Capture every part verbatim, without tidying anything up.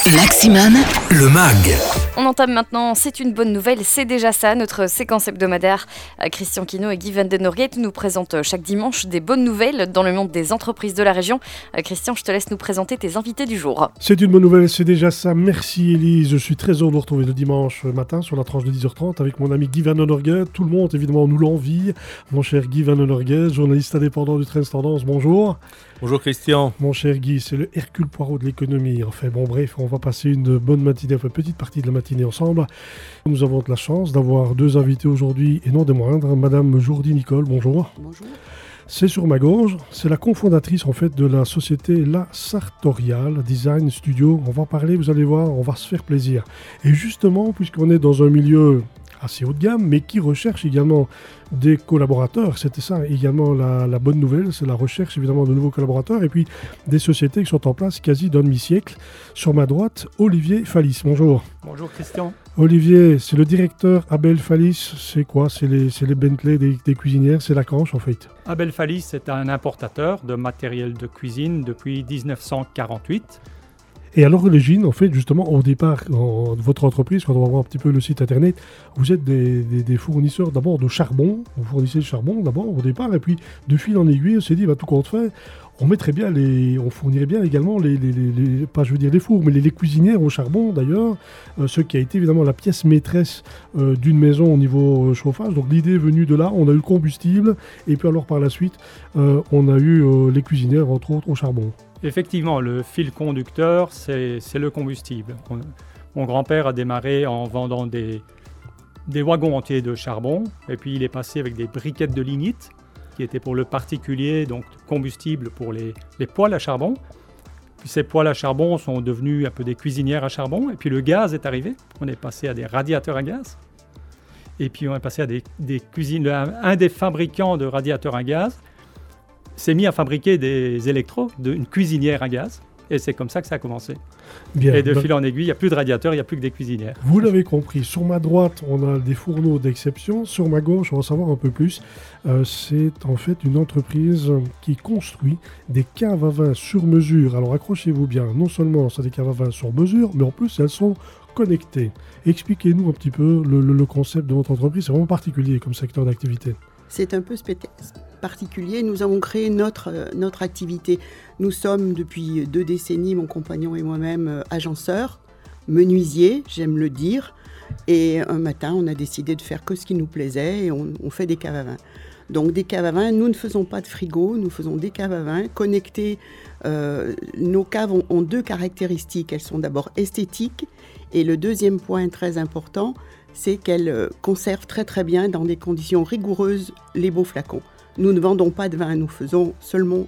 Maximum, le mag. On entame maintenant, c'est une bonne nouvelle, c'est déjà ça, notre séquence hebdomadaire. Christian Quinault et Guy Van den Norgate nous présentent chaque dimanche des bonnes nouvelles dans le monde des entreprises de la région. Christian, je te laisse nous présenter tes invités du jour. C'est une bonne nouvelle, c'est déjà ça. Merci Élise, je suis très heureux de vous retrouver le dimanche matin sur la tranche de dix heures trente avec mon ami Guy Van den Norgate. Tout le monde évidemment nous l'envie. Mon cher Guy Van den Norgate, journaliste indépendant du Trends Tendance, bonjour. Bonjour Christian. Mon cher Guy, c'est le Hercule Poirot de l'économie. Enfin bon bref, on va passer une bonne matinée, enfin petite partie de la matinée ensemble. Nous avons de la chance d'avoir deux invités aujourd'hui et non des moindres. Madame Jourdi Nicole, bonjour. Bonjour. C'est sur ma gauche, c'est la cofondatrice en fait de la société La Sartorial Design Studio. On va en parler, vous allez voir, on va se faire plaisir. Et justement, puisqu'on est dans un milieu assez haut de gamme, mais qui recherche également des collaborateurs. C'était ça également la, la bonne nouvelle, c'est la recherche évidemment de nouveaux collaborateurs et puis des sociétés qui sont en place quasi d'un demi-siècle. Sur ma droite, Olivier Fallis. Bonjour. Bonjour Christian. Olivier, c'est le directeur Abel Fallis. C'est quoi? C'est les, c'est les Bentley des, des cuisinières, c'est la Canche en fait. Abel Fallis est un importateur de matériel de cuisine depuis dix-neuf cent quarante-huit. Et à l'origine, en fait, justement, au départ, en, de votre entreprise, quand on va voir un petit peu le site internet, vous êtes des, des, des fournisseurs d'abord de charbon, vous fournissez le charbon d'abord au départ, et puis de fil en aiguille, on s'est dit, bah, tout compte fait, on mettrait bien les, on fournirait bien également les, les, les, les pas je veux dire les fours, mais les, les cuisinières au charbon d'ailleurs, euh, ce qui a été évidemment la pièce maîtresse euh, d'une maison au niveau euh, chauffage. Donc l'idée est venue de là, on a eu le combustible, et puis alors par la suite, euh, on a eu euh, les cuisinières entre autres au charbon. Effectivement, le fil conducteur, c'est, c'est le combustible. On, mon grand-père a démarré en vendant des, des wagons entiers de charbon, et puis il est passé avec des briquettes de lignite, qui étaient pour le particulier, donc combustible pour les, les poêles à charbon. Puis ces poêles à charbon sont devenus un peu des cuisinières à charbon, et puis le gaz est arrivé. On est passé à des radiateurs à gaz, et puis on est passé à des, des cuisines. Un, un des fabricants de radiateurs à gaz s'est mis à fabriquer des électros, de, une cuisinière à gaz. Et c'est comme ça que ça a commencé. Bien, et de ben, fil en aiguille, il n'y a plus de radiateurs, il n'y a plus que des cuisinières. Vous l'avez compris. Sur ma droite, on a des fourneaux d'exception. Sur ma gauche, on va savoir un peu plus. Euh, c'est en fait une entreprise qui construit des caves à vin sur mesure. Alors accrochez-vous bien. Non seulement c'est des caves à vin sur mesure, mais en plus elles sont connectées. Expliquez-nous un petit peu le, le, le concept de votre entreprise. C'est vraiment particulier comme secteur d'activité. C'est un peu spé- particulier. Nous avons créé notre, euh, notre activité. Nous sommes depuis deux décennies, mon compagnon et moi-même, euh, agenceurs, menuisiers, j'aime le dire. Et un matin, on a décidé de faire que ce qui nous plaisait et on, on fait des caves à vin. Donc des caves à vin, nous ne faisons pas de frigo, nous faisons des caves à vin connectées. Euh, nos caves ont, ont deux caractéristiques. Elles sont d'abord esthétiques et le deuxième point très important, c'est qu'elles conservent très très bien dans des conditions rigoureuses les beaux flacons. Nous ne vendons pas de vin, nous faisons seulement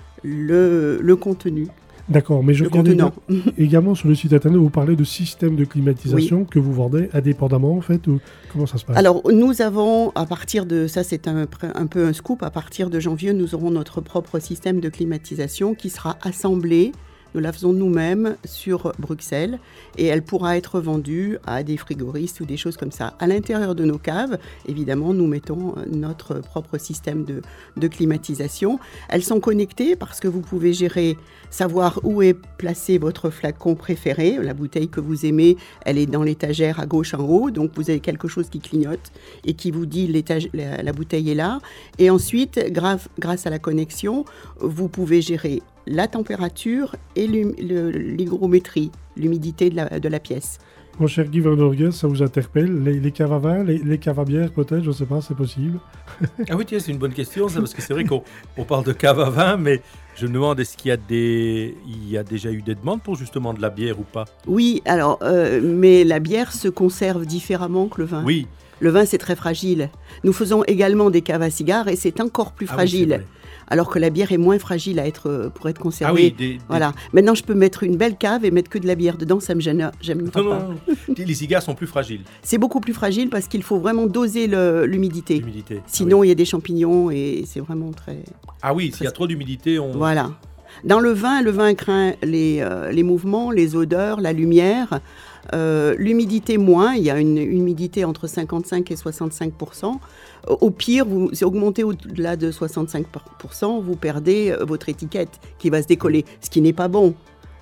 le, le contenu. D'accord, mais je regardais également sur le site internet, vous parlez de système de climatisation oui. que vous vendez indépendamment en fait, ou comment ça se passe? Alors nous avons, à partir de, ça c'est un, un peu un scoop, à partir de janvier, nous aurons notre propre système de climatisation qui sera assemblé. Nous la faisons nous-mêmes sur Bruxelles et elle pourra être vendue à des frigoristes ou des choses comme ça. À l'intérieur de nos caves, évidemment, nous mettons notre propre système de, de climatisation. Elles sont connectées parce que vous pouvez gérer, savoir où est placé votre flacon préféré. La bouteille que vous aimez, elle est dans l'étagère à gauche en haut. Donc, vous avez quelque chose qui clignote et qui vous dit l'étage, la, la bouteille est là. Et ensuite, grâce, grâce à la connexion, vous pouvez gérer la température et l'hum- le, l'hygrométrie, l'humidité de la, de la pièce. Mon cher Guy Van den Norgate, ça vous interpelle? Les, les caves à vin, les, les caves à bière peut-être, je ne sais pas, c'est possible? Ah oui, tiens, c'est une bonne question, ça, parce que c'est vrai qu'on on parle de cave à vin, mais je me demande, est-ce qu'il y a, des, il y a déjà eu des demandes pour justement de la bière ou pas? Oui, alors, euh, mais la bière se conserve différemment que le vin. Oui. Le vin, c'est très fragile. Nous faisons également des caves à cigares et c'est encore plus fragile. Ah oui, alors que la bière est moins fragile à être, pour être conservée. Ah oui, des, voilà. Des... Maintenant, je peux mettre une belle cave et mettre que de la bière dedans, ça me gêne. J'aime pas. Non, non, non. Les cigares sont plus fragiles. C'est beaucoup plus fragile parce qu'il faut vraiment doser le, l'humidité. l'humidité. Sinon, ah oui. il y a des champignons et c'est vraiment très... Ah oui, très... s'il y a trop d'humidité, on... Voilà. Dans le vin, le vin craint les, euh, les mouvements, les odeurs, la lumière. Euh, l'humidité moins, il y a une humidité entre cinquante-cinq et soixante-cinq pour cent. Au pire, vous, c'est augmenté au-delà de soixante-cinq pour cent, vous perdez votre étiquette qui va se décoller, ce qui n'est pas bon.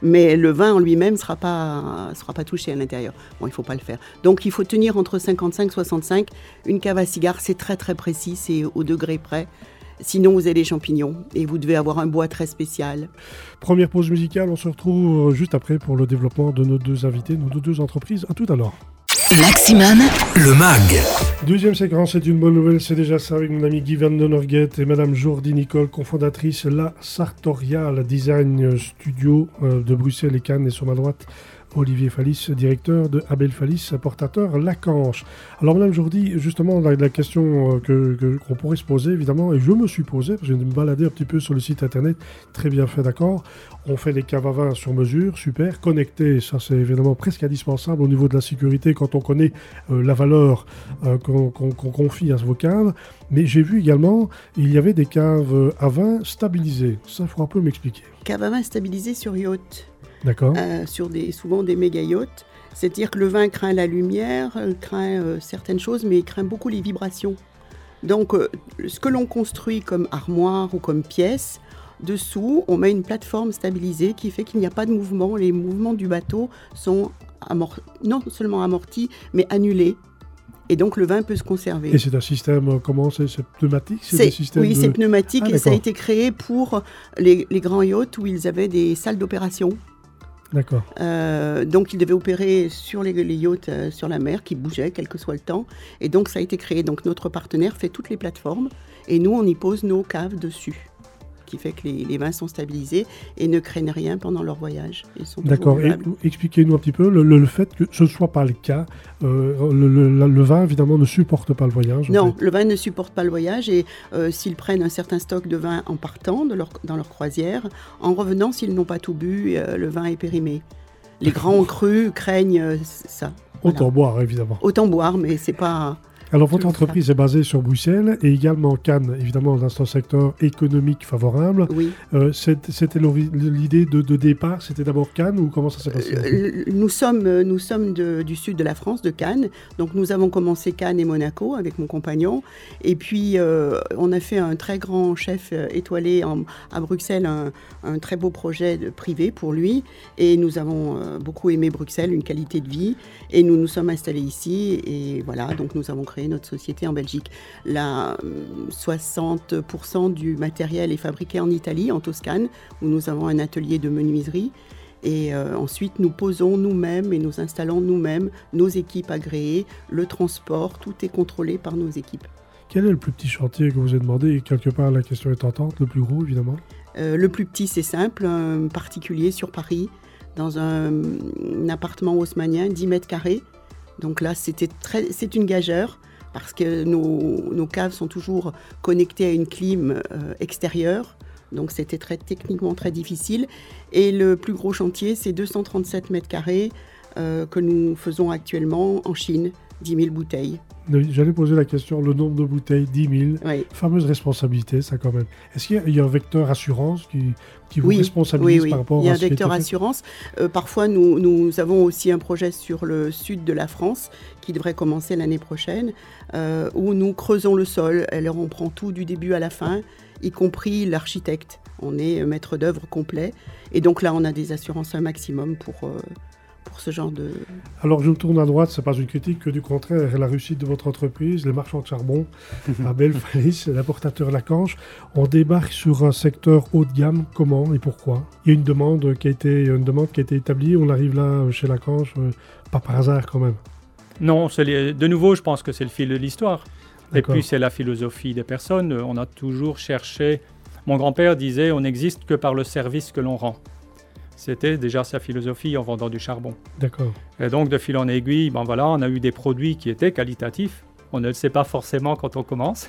Mais le vin en lui-même ne sera pas, sera pas touché à l'intérieur. Bon, il ne faut pas le faire. Donc, il faut tenir entre cinquante-cinq et soixante-cinq. Une cave à cigare, c'est très très précis, c'est au degré près. Sinon, vous avez des champignons et vous devez avoir un bois très spécial. Première pause musicale, on se retrouve juste après pour le développement de nos deux invités, nos deux entreprises. À tout à l'heure. Maximum, le mag. Deuxième séquence, c'est une bonne nouvelle, c'est déjà ça avec mon ami Guy Van den Norget et madame Jordi Nicole, cofondatrice La Sartorial Design Studio de Bruxelles et Cannes, et sur ma droite, Olivier Fallis, directeur de Abel Fallis, portateur Lacanche. Alors madame Jordi, justement, la, la question que, que, qu'on pourrait se poser, évidemment, et je me suis posé, parce que je me baladais un petit peu sur le site internet, très bien fait, d'accord. On fait des caves à vin sur mesure, super, connectés, ça c'est évidemment presque indispensable au niveau de la sécurité quand on connaît euh, la valeur euh, qu'on, qu'on, qu'on confie à vos caves. Mais j'ai vu également, il y avait des caves à vin stabilisées. Ça, il faut un peu m'expliquer. Caves à vin stabilisées sur yacht. D'accord. Euh, sur des, souvent des méga yachts. C'est-à-dire que le vin craint la lumière, euh, craint euh, certaines choses, mais il craint beaucoup les vibrations. Donc, euh, ce que l'on construit comme armoire ou comme pièce, dessous, on met une plateforme stabilisée qui fait qu'il n'y a pas de mouvement. Les mouvements du bateau sont amor- non seulement amortis, mais annulés. Et donc, le vin peut se conserver. Et c'est un système, comment c'est, c'est pneumatique c'est c'est, des systèmes Oui, de... c'est pneumatique ah, et ça a été créé pour les, les grands yachts où ils avaient des salles d'opération. D'accord. Euh, donc, ils devaient opérer sur les, les yachts euh, sur la mer qui bougeaient, quel que soit le temps. Et donc, ça a été créé. Donc, notre partenaire fait toutes les plateformes et nous, on y pose nos caves dessus. Qui fait que les, les vins sont stabilisés et ne craignent rien pendant leur voyage. Ils sont D'accord. Et expliquez-nous un petit peu le, le, le fait que ce ne soit pas le cas. Euh, le, le, le vin, évidemment, ne supporte pas le voyage. Non, fait. Le vin ne supporte pas le voyage et euh, s'ils prennent un certain stock de vin en partant de leur, dans leur croisière, en revenant, s'ils n'ont pas tout bu, euh, le vin est périmé. Les grands crus craignent euh, ça. Autant voilà. boire, évidemment. Autant boire, mais c'est pas... Alors, votre entreprise est basée sur Bruxelles et également Cannes, évidemment, dans un secteur économique favorable. Oui. Euh, c'était l'idée de, de départ, c'était d'abord Cannes ou comment ça s'est passé? euh, Nous sommes, nous sommes de, du sud de la France, de Cannes. Donc, nous avons commencé Cannes et Monaco avec mon compagnon. Et puis, euh, on a fait un très grand chef étoilé en, à Bruxelles, un, un très beau projet de, privé pour lui. Et nous avons euh, beaucoup aimé Bruxelles, une qualité de vie. Et nous nous sommes installés ici. Et voilà, donc nous avons créé notre société en Belgique. Là, soixante pour cent du matériel est fabriqué en Italie, en Toscane, où nous avons un atelier de menuiserie. Et euh, ensuite, nous posons nous-mêmes et nous installons nous-mêmes nos équipes agréées. Le transport, tout est contrôlé par nos équipes. Quel est le plus petit chantier que vous avez demandé? Et quelque part, la question est tentante. Le plus gros, évidemment. Euh, le plus petit, c'est simple. Un particulier sur Paris, dans un, un appartement haussmannien, dix mètres carrés. Donc là, c'était très, c'est une gageure. Parce que nos, nos caves sont toujours connectées à une clim euh, extérieure. Donc, c'était très, techniquement très difficile. Et le plus gros chantier, c'est deux cent trente-sept mètres carrés euh, que nous faisons actuellement en Chine, dix mille bouteilles. J'allais poser la question, le nombre de bouteilles, dix mille. Oui. Fameuse responsabilité, ça quand même. Est-ce qu'il y a, il y a un vecteur assurance qui, qui vous oui, responsabilise oui, oui. par rapport à ce qui il y a un vecteur assurance. Euh, parfois, nous, nous avons aussi un projet sur le sud de la France qui devrait commencer l'année prochaine, euh, où nous creusons le sol. Alors, on prend tout du début à la fin, y compris l'architecte. On est maître d'œuvre complet. Et donc là, on a des assurances un maximum pour... Euh, pour ce genre de... Alors, je me tourne à droite, ce n'est pas une critique, que du contraire, la réussite de votre entreprise, les marchands de charbon, Abel Fallis, l'importateur Lacanche, on débarque sur un secteur haut de gamme. Comment et pourquoi? Il y a une demande qui a été, une demande qui a été établie, on arrive là chez Lacanche, euh, pas par hasard quand même. Non, c'est les... de nouveau, je pense que c'est le fil de l'histoire. D'accord. Et puis, c'est la philosophie des personnes. On a toujours cherché... Mon grand-père disait, on n'existe que par le service que l'on rend. C'était déjà sa philosophie en vendant du charbon. D'accord. Et donc, de fil en aiguille, ben voilà, on a eu des produits qui étaient qualitatifs. On ne le sait pas forcément quand on commence,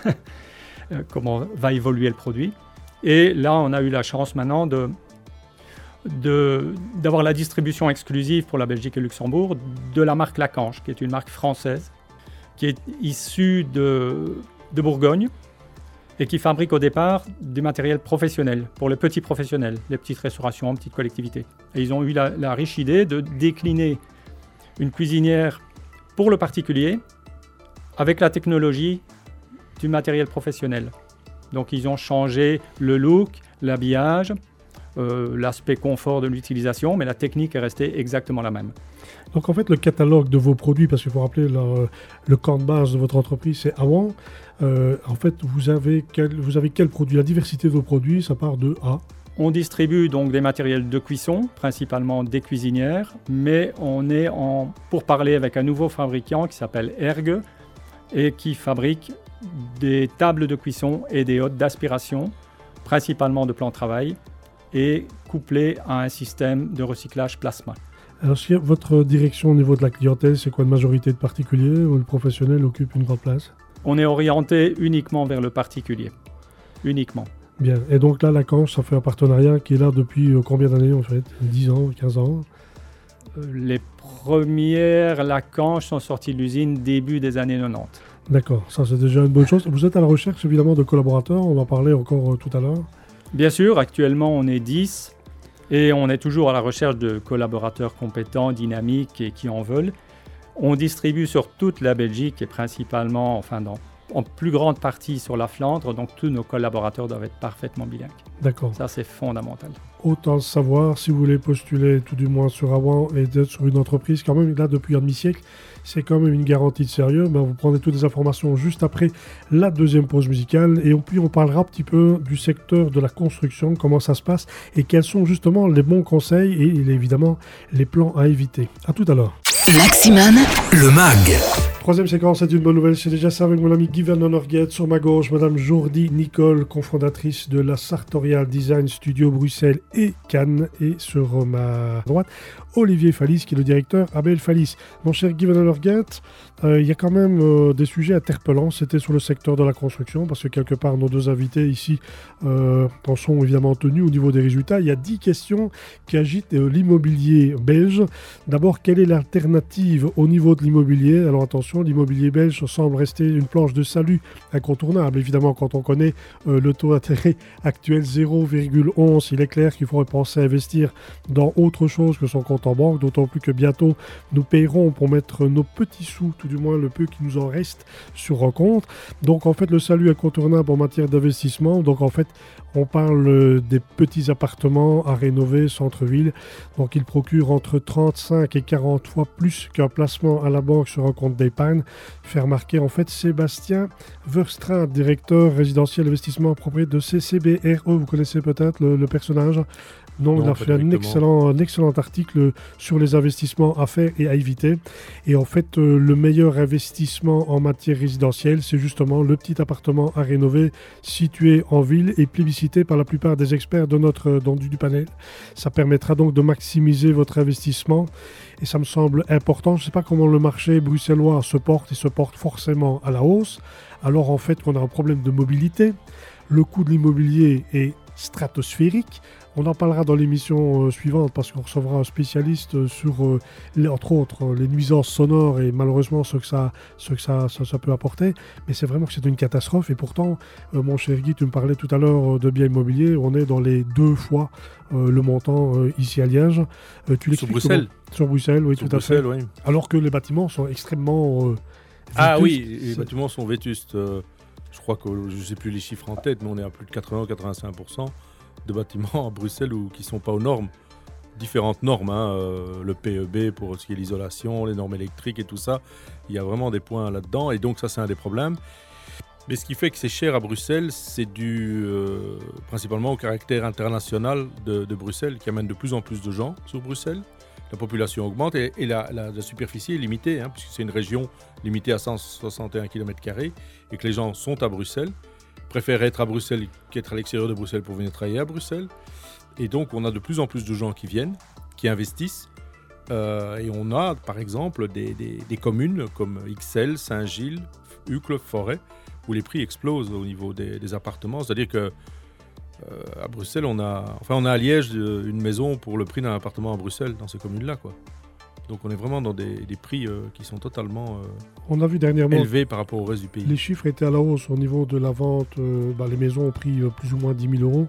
comment va évoluer le produit. Et là, on a eu la chance maintenant de, de, d'avoir la distribution exclusive pour la Belgique et le Luxembourg de la marque Lacanche, qui est une marque française, qui est issue de, de Bourgogne, et qui fabrique au départ du matériel professionnel, pour les petits professionnels, les petites restaurations, petites collectivités. Et ils ont eu la, la riche idée de décliner une cuisinière pour le particulier avec la technologie du matériel professionnel. Donc ils ont changé le look, l'habillage, euh, l'aspect confort de l'utilisation, mais la technique est restée exactement la même. Donc en fait, le catalogue de vos produits, parce qu'il faut rappeler le, le camp de base de votre entreprise, c'est Awan. Euh, en fait, vous avez, quel, vous avez quel produit? La diversité de vos produits, ça part de A. On distribue donc des matériels de cuisson, principalement des cuisinières, mais on est en pourparlers avec un nouveau fabricant qui s'appelle Ergue et qui fabrique des tables de cuisson et des hôtes d'aspiration, principalement de plan de travail, et couplés à un système de recyclage plasma. Alors, si votre direction au niveau de la clientèle, c'est quoi, une majorité de particuliers ou le professionnel occupe une grande place? On est orienté uniquement vers le particulier, uniquement. Bien, et donc là, Lacanche, ça fait un partenariat qui est là depuis euh, combien d'années en fait? dix ans, quinze ans? euh, Les premières Lacanche sont sorties de l'usine début des années quatre-vingt-dix. D'accord, ça c'est déjà une bonne chose. Vous êtes à la recherche évidemment de collaborateurs, on en parlait encore euh, tout à l'heure. Bien sûr, actuellement on est dix et on est toujours à la recherche de collaborateurs compétents, dynamiques et qui en veulent. On distribue sur toute la Belgique et principalement, enfin dans, en plus grande partie sur la Flandre, donc tous nos collaborateurs doivent être parfaitement bilingues. D'accord. Ça c'est fondamental. Autant le savoir, si vous voulez postuler tout du moins sur Awan et d'être sur une entreprise quand même là depuis un demi-siècle, c'est quand même une garantie de sérieux. Ben, vous prenez toutes les informations juste après la deuxième pause musicale et puis on parlera un petit peu du secteur de la construction, comment ça se passe et quels sont justement les bons conseils et évidemment les plans à éviter. À tout à l'heure. Maximan, le mag. Troisième séquence, c'est une bonne nouvelle, c'est déjà ça avec mon ami Guy Van den Norghet. Sur ma gauche, Madame Jordi Nicole, cofondatrice de la Sartorial Design Studio Bruxelles et Cannes. Et sur ma droite, Olivier Fallis, qui est le directeur Abel Fallis. Mon cher Guy Van den Norghet, euh, il y a quand même euh, des sujets interpellants. C'était sur le secteur de la construction, parce que quelque part, nos deux invités ici euh, en sont évidemment tenus au niveau des résultats. Il y a dix questions qui agitent euh, l'immobilier belge. D'abord, quelle est l'alternative au niveau de l'immobilier? Alors attention, l'immobilier belge semble rester une planche de salut incontournable. Évidemment, quand on connaît euh, le taux d'intérêt actuel zéro virgule onze, il est clair qu'il faudrait penser à investir dans autre chose que son compte en banque, d'autant plus que bientôt nous paierons pour mettre nos petits sous, tout du moins le peu qui nous en reste, sur un compte. Donc en fait, le salut incontournable en matière d'investissement. Donc en fait, on parle des petits appartements à rénover, centre-ville. Donc ils procurent entre trente-cinq et quarante fois plus qu'un placement à la banque sur un compte d'épargne. Fait remarquer en fait Sébastien Verstraat, directeur résidentiel investissement propriétaire de C C B R E. Vous connaissez peut-être le, le personnage? Non, non, il a fait un excellent, un excellent article sur les investissements à faire et à éviter. Et en fait, euh, le meilleur investissement en matière résidentielle, c'est justement le petit appartement à rénover situé en ville et plébiscité par la plupart des experts de notre, dans, du, du panel. Ça permettra donc de maximiser votre investissement et ça me semble important. Je ne sais pas comment le marché bruxellois se porte, il se porte forcément à la hausse. Alors en fait, on a un problème de mobilité. Le coût de l'immobilier est stratosphérique. On en parlera dans l'émission euh, suivante parce qu'on recevra un spécialiste euh, sur, euh, les, entre autres, euh, les nuisances sonores et malheureusement ce que, ça, ce que ça, ça, ça peut apporter. Mais c'est vraiment que c'est une catastrophe et pourtant, euh, mon cher Guy, tu me parlais tout à l'heure euh, de biens immobiliers. On est dans les deux fois euh, le montant euh, ici à Liège. Euh, tu sur Bruxelles comment... Sur Bruxelles, oui, sur tout Bruxelles, à fait. Oui. Alors que les bâtiments sont extrêmement euh, Ah oui, les bâtiments sont vétustes. Euh, je crois que je ne sais plus les chiffres en tête, mais on est à plus de quatre-vingts à quatre-vingt-cinq pour cent de bâtiments à Bruxelles ou qui ne sont pas aux normes. Différentes normes, hein, euh, le P E B pour ce qui est l'isolation, les normes électriques et tout ça. Il y a vraiment des points là-dedans et donc ça c'est un des problèmes. Mais ce qui fait que c'est cher à Bruxelles, c'est dû euh, principalement au caractère international de, de Bruxelles qui amène de plus en plus de gens sur Bruxelles. La population augmente et, et la, la, la superficie est limitée, hein, puisque c'est une région limitée à cent soixante et un kilomètres carrés et que les gens sont à Bruxelles, préfèrent être à Bruxelles qu'être à l'extérieur de Bruxelles pour venir travailler à Bruxelles. Et donc, on a de plus en plus de gens qui viennent, qui investissent. Euh, et on a, par exemple, des, des, des communes comme Ixelles, Saint-Gilles, Uccle, Forêt, où les prix explosent au niveau des, des appartements. C'est-à-dire que euh, à Bruxelles, on a, enfin, on a à Liège une maison pour le prix d'un appartement à Bruxelles, dans ces communes-là, quoi. Donc on est vraiment dans des, des prix euh, qui sont totalement euh, on a vu dernièrement élevés par rapport au reste du pays. Les chiffres étaient à la hausse au niveau de la vente. Euh, bah, les maisons ont pris euh, plus ou moins dix mille euros.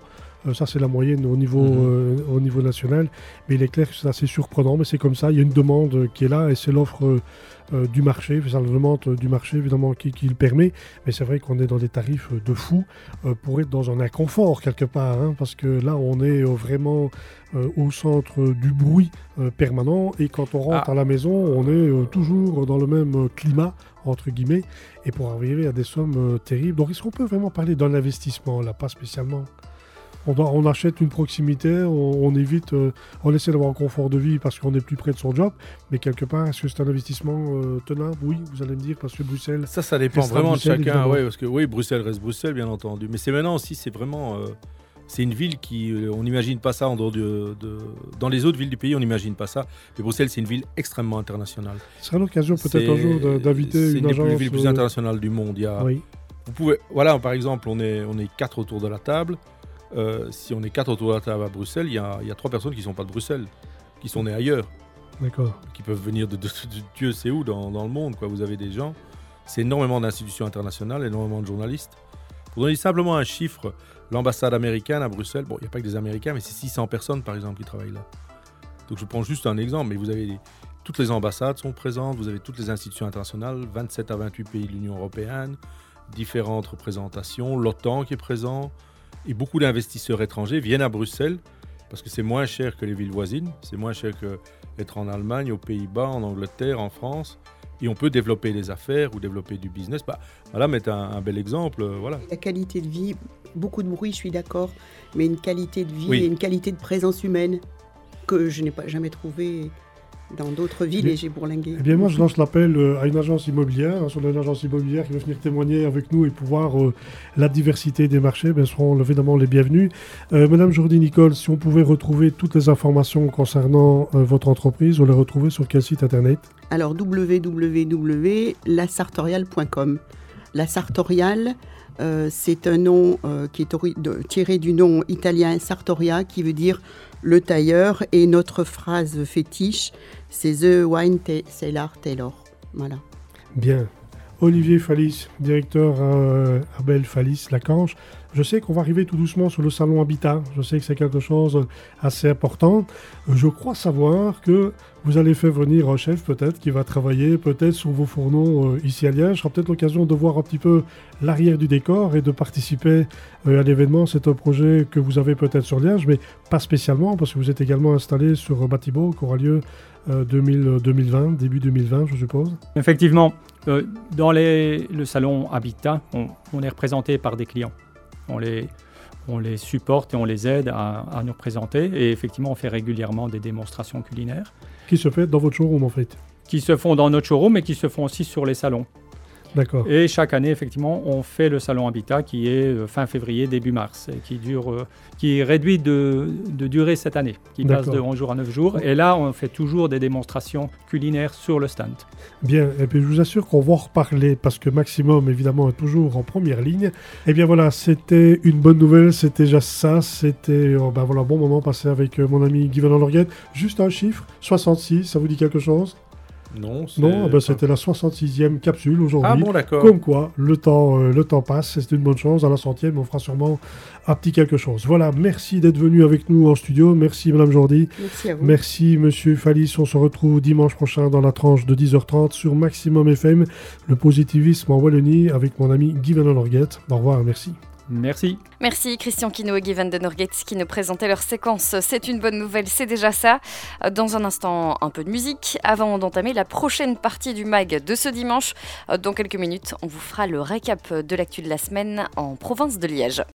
Euh, ça, c'est la moyenne au niveau, mmh. euh, au niveau national. Mais il est clair que c'est assez surprenant, mais c'est comme ça. Il y a une demande qui est là et c'est l'offre euh, euh, du marché, c'est la demande du marché évidemment qui, qui le permet. Mais c'est vrai qu'on est dans des tarifs de fou euh, pour être dans un inconfort quelque part, hein, parce que là, on est euh, vraiment euh, au centre du bruit euh, permanent et quand on rentre ah. à la maison, on est euh, toujours dans le même euh, climat, entre guillemets, et pour arriver à des sommes euh, terribles. Donc, est-ce qu'on peut vraiment parler d'un investissement là, pas spécialement? On, doit, on achète une proximité, on, on évite, euh, on essaie d'avoir un confort de vie parce qu'on est plus près de son job, mais quelque part, est-ce que c'est un investissement euh, tenable? Oui, vous allez me dire, parce que Bruxelles... Ça, ça dépend vraiment de chacun, ouais, parce que oui, Bruxelles reste Bruxelles, bien entendu, mais c'est maintenant aussi, c'est vraiment... Euh, c'est une ville qui... Euh, on n'imagine pas ça en dehors de, de... Dans les autres villes du pays, on n'imagine pas ça, mais Bruxelles, c'est une ville extrêmement internationale. Ce sera l'occasion peut-être un jour de, d'inviter une agence... C'est une des villes plus internationales du monde. Il y a, oui. Vous pouvez... Voilà, par exemple, on est, on est quatre autour de la table. Euh, si on est quatre autour de la table à Bruxelles, il y a, il y a trois personnes qui ne sont pas de Bruxelles, qui sont nées ailleurs. D'accord. Qui peuvent venir de, de, de, de Dieu sait où dans, dans le monde, quoi. Vous avez des gens, c'est énormément d'institutions internationales, énormément de journalistes. Pour donner simplement un chiffre, l'ambassade américaine à Bruxelles, bon, il n'y a pas que des Américains, mais c'est six cents personnes par exemple qui travaillent là. Donc je prends juste un exemple, mais vous avez des, toutes les ambassades sont présentes, vous avez toutes les institutions internationales, vingt-sept à vingt-huit pays de l'Union européenne, différentes représentations, l'OTAN qui est présent. Et beaucoup d'investisseurs étrangers viennent à Bruxelles parce que c'est moins cher que les villes voisines, c'est moins cher qu'être en Allemagne, aux Pays-Bas, en Angleterre, en France. Et on peut développer des affaires ou développer du business. Bah, Madame est un, un bel exemple. Euh, voilà. La qualité de vie, beaucoup de bruit, je suis d'accord, mais une qualité de vie oui. et une qualité de présence humaine que je n'ai pas jamais trouvée dans d'autres villes, et j'ai bourlingué. Eh bien, moi, je lance l'appel euh, à une agence immobilière, hein, sur une agence immobilière qui veut venir témoigner avec nous et pouvoir euh, la diversité des marchés. Bien, seront évidemment les bienvenus. Euh, Madame Jordi-Nicole, si on pouvait retrouver toutes les informations concernant euh, votre entreprise, on les retrouvait sur quel site internet? Alors, w w w point la sartoriale point com. La Sartoriale, euh, c'est un nom euh, qui est ori- de, tiré du nom italien Sartoria, qui veut dire le tailleur, et notre phrase fétiche, c'est The Wine Cellar Tailor. Voilà. Bien. Olivier Fallis, directeur à Abel Fallis, Lacanche. Je sais qu'on va arriver tout doucement sur le salon Habitat. Je sais que c'est quelque chose assez important. Je crois savoir que vous allez faire venir un chef peut-être qui va travailler peut-être sur vos fourneaux euh, ici à Liège. Ce sera peut-être l'occasion de voir un petit peu l'arrière du décor et de participer euh, à l'événement. C'est un projet que vous avez peut-être sur Liège, mais pas spécialement parce que vous êtes également installé sur Batibo qui aura lieu euh, deux mille, deux mille vingt, début deux mille vingt, je suppose. Effectivement, euh, dans les, le salon Habitat, on, on est représenté par des clients. On les, on les supporte et on les aide à, à nous présenter. Et effectivement, on fait régulièrement des démonstrations culinaires. Qui se fait dans votre showroom en fait? Qui se font dans notre showroom et qui se font aussi sur les salons. D'accord. Et chaque année, effectivement, on fait le salon Habitat qui est fin février, début mars, et qui, dure, euh, qui est réduit de, de durée cette année, qui D'accord. passe de onze jours à neuf jours. Et là, on fait toujours des démonstrations culinaires sur le stand. Bien, et puis je vous assure qu'on va en reparler parce que Maximum, évidemment, est toujours en première ligne. Et bien voilà, c'était une bonne nouvelle, c'était déjà ça, c'était oh, ben voilà, un bon moment passé avec euh, mon ami Guy Van Lorguet. Juste un chiffre, soixante-six, ça vous dit quelque chose? Non, c'est... non ben c'était la soixante-sixième capsule aujourd'hui. Ah bon, d'accord. Comme quoi, le temps, euh, le temps passe, c'est une bonne chose. À la centième, on fera sûrement un petit quelque chose. Voilà, merci d'être venu avec nous en studio. Merci Madame Jordi. Merci à vous. Merci Monsieur Fallis. On se retrouve dimanche prochain dans la tranche de dix heures trente sur Maximum F M, le positivisme en Wallonie, avec mon ami Guy Van Lorguet. Au revoir, merci. Merci. Merci Christian Quino et Guy Van den Norgate qui nous présentaient leur séquence. C'est une bonne nouvelle, c'est déjà ça. Dans un instant, un peu de musique avant d'entamer la prochaine partie du mag de ce dimanche. Dans quelques minutes, on vous fera le récap de l'actu de la semaine en province de Liège.